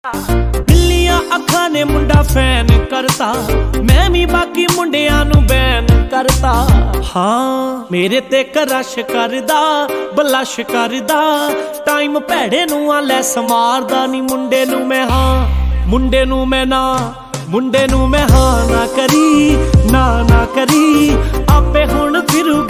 बिल्लियां अखां ने मुंडा फैन करता, मैं भी बाकी मुंडियां नू बैन करता। हाँ मेरे ते करश करदा बलश करदा, टाइम भैड़े नू आ लैस मारदा नी। मुंडे नू मैं हाँ, मुंडे नू मैं ना, मुंडे नू मैं हाँ ना करी, ना ना करी, आपे हुण फिरू